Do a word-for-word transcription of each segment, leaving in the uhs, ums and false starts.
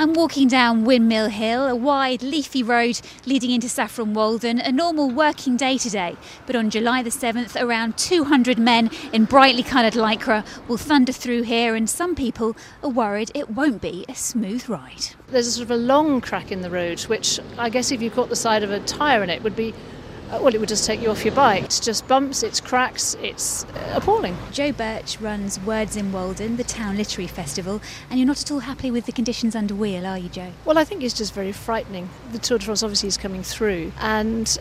I'm walking down Windmill Hill, a wide, leafy road leading into Saffron Walden, a normal working day today. But on July the seventh, around two hundred men in brightly coloured lycra will thunder through here, and some people are worried it won't be a smooth ride. There's a sort of a long crack in the road, which I guess if you caught the side of a tyre in it would be Uh, well, it would just take you off your bike. It's just bumps, it's cracks, it's uh, appalling. Joe Birch runs Words in Walden, the town literary festival, and you're not at all happy with the conditions under wheel, are you, Joe? Well, I think it's just very frightening. The Tour de France obviously is coming through, and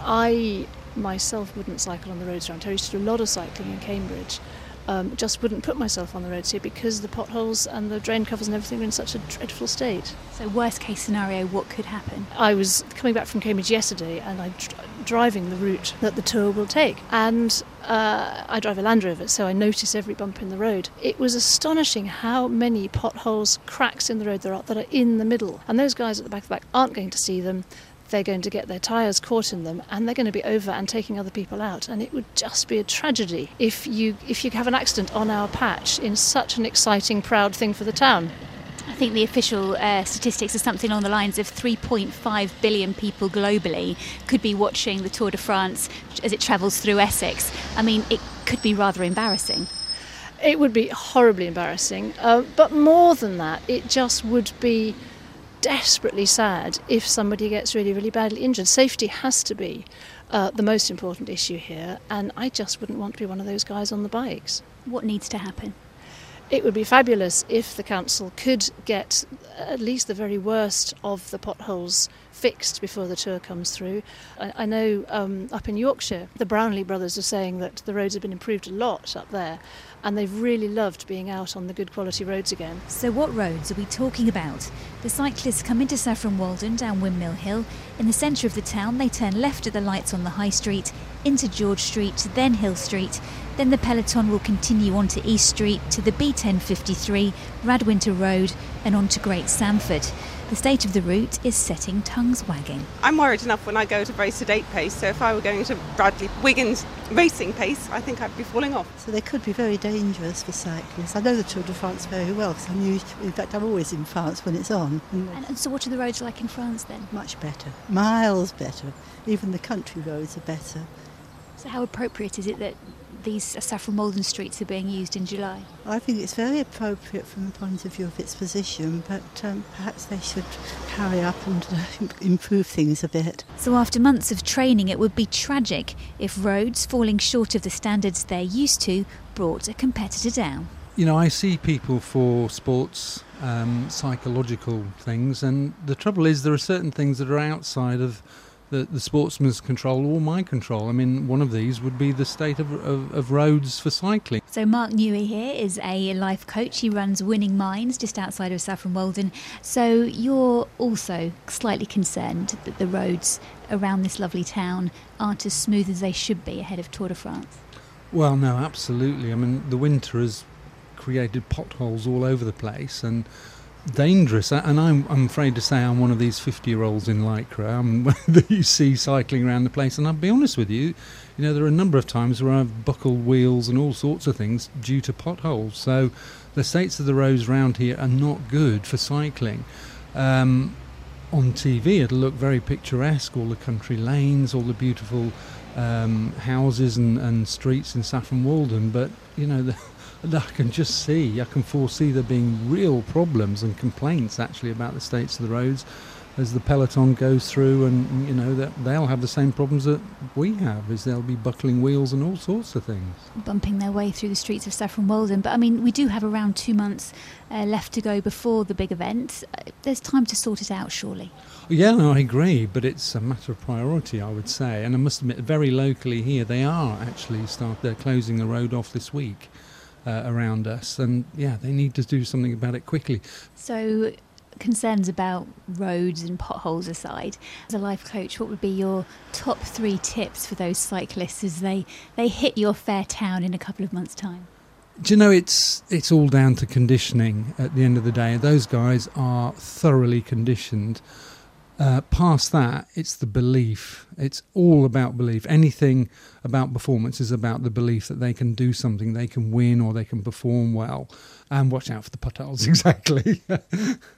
I myself wouldn't cycle on the roads around here. I used to do a lot of cycling in Cambridge. Um, just wouldn't put myself on the roads here because the potholes and the drain covers and everything are in such a dreadful state. So worst case scenario, what could happen? I was coming back from Cambridge yesterday and I'm dr- driving the route that the tour will take, and uh, I drive a Land Rover, so I notice every bump in the road. It was astonishing how many potholes, cracks in the road there are that are in the middle, and those guys at the back of the back aren't going to see them. They're going to get their tyres caught in them, and they're going to be over and taking other people out. And it would just be a tragedy if you if you have an accident on our patch in such an exciting, proud thing for the town. I think the official uh, statistics are something along the lines of three point five billion people globally could be watching the Tour de France as it travels through Essex. I mean, it could be rather embarrassing. It would be horribly embarrassing. Uh, but more than that, it just would be desperately sad if somebody gets really, really badly injured. Safety has to be uh, the most important issue here, and I just wouldn't want to be one of those guys on the bikes. What needs to happen? It would be fabulous if the council could get at least the very worst of the potholes fixed before the tour comes through. I, I know um, up in Yorkshire, the Brownlee brothers are saying that the roads have been improved a lot up there, and they've really loved being out on the good quality roads again. So what roads are we talking about? The cyclists come into Saffron Walden down Windmill Hill. In the centre of the town, they turn left at the lights on the High Street, into George Street, then Hill Street. Then the peloton will continue on to East Street, to the B ten fifty-three, Radwinter Road, and on to Great Samford. The state of the route is setting tongues wagging. I'm worried enough when I go at a very sedate pace, so if I were going at a Bradley Wiggins racing pace, I think I'd be falling off. So they could be very dangerous for cyclists. I know the Tour de France very well, because I'm used, in fact I'm always in France when it's on. And, and so what are the roads like in France then? Much better, miles better. Even the country roads are better. So how appropriate is it that these Saffron Walden streets are being used in July? I think it's very appropriate from the point of view of its position, but um, perhaps they should hurry up and uh, improve things a bit. So after months of training, it would be tragic if roads falling short of the standards they're used to brought a competitor down. You know, I see people for sports, um, psychological things, and the trouble is there are certain things that are outside of The, the sportsman's control or my control. I mean, one of these would be the state of, of, of roads for cycling. So Mark Newey here is a life coach. He runs Winning Minds just outside of Saffron Walden. So you're also slightly concerned that the roads around this lovely town aren't as smooth as they should be ahead of Tour de France? Well, no, absolutely. I mean, the winter has created potholes all over the place and dangerous, and I'm, I'm afraid to say I'm one of these fifty-year-olds in lycra um, that you see cycling around the place, and I'll be honest with you, you know, there are a number of times where I've buckled wheels and all sorts of things due to potholes. So the states of the roads around here are not good for cycling. Um, on T V it'll look very picturesque, all the country lanes, all the beautiful um, houses and, and streets in Saffron Walden, but you know, the I can just see, I can foresee there being real problems and complaints actually about the states of the roads as the peloton goes through, and you know that they'll have the same problems that we have, is they'll be buckling wheels and all sorts of things. Bumping their way through the streets of Saffron Walden. But I mean, we do have around two months uh, left to go before the big event. Uh, there's time to sort it out, surely. Yeah, no, I agree, but it's a matter of priority, I would say. And I must admit, very locally here, they are actually start. They're closing the road off this week. Uh, around us, and yeah, they need to do something about it quickly. So concerns about roads and potholes aside, as a life coach, what would be your top three tips for those cyclists as they, they hit your fair town in a couple of months' time? Do you know, it's it's all down to conditioning at the end of the day. Those guys are thoroughly conditioned. Uh, past that, it's the belief. It's all about belief. Anything about performance is about the belief that they can do something, they can win or they can perform well. And watch out for the potholes, exactly.